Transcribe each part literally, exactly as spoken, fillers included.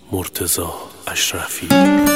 مرتضی اشرفی.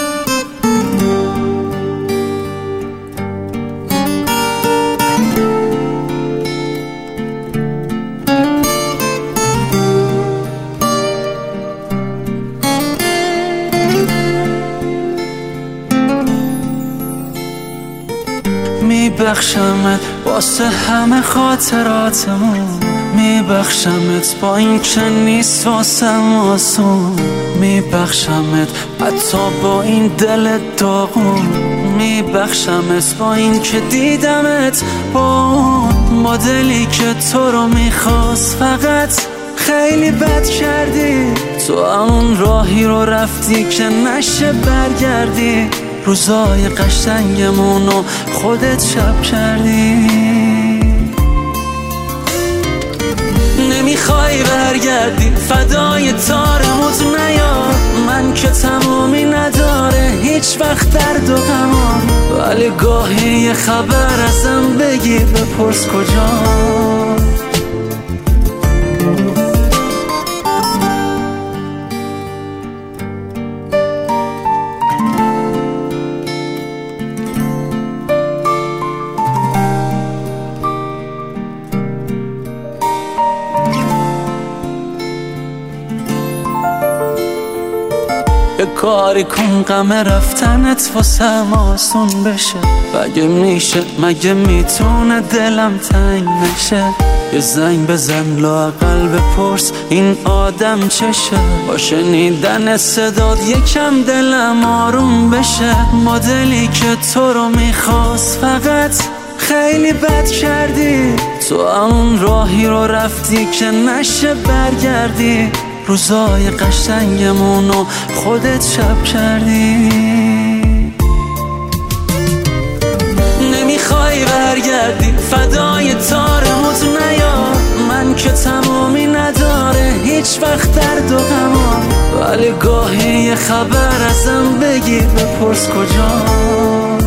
میبخشمت واسه همه خاطراتمون، میبخشمت با این که نیست واسم آسون، میبخشمت حتی با این دل داغون، میبخشمت با این که دیدمت با اون مدلی که تو رو میخواست، فقط خیلی بد کردی تو اون راهی رو رفتی که نشه برگردی، روزای قشنگمونو خودت شب کردی. نمیخوای برگردی فدای تارموت نیا، من که تمومی نداره هیچ وقت درد و غمان، ولی گاهی یه خبر ازم بگی بپرس کجا. یه کاری کن غم رفتنت واسم آسون بشه، مگه میشه مگه میتونه دلم تنگ نشه، یه زنگ بزن لااقل بپرس این آدم چشه، با شنیدن صدات یکم دلم آروم بشه، مدلی که تو رو میخواست فقط خیلی بد کردی تو اون راهی رو رفتی که نشه برگردی، روزای قشنگمونو خودت شب کردی. نمیخوای برگردی فدای تارموت نیا، من که تمومی نداره هیچ وقت درد و غمان، ولی گاهی یه خبر ازم بگی بپرس کجا.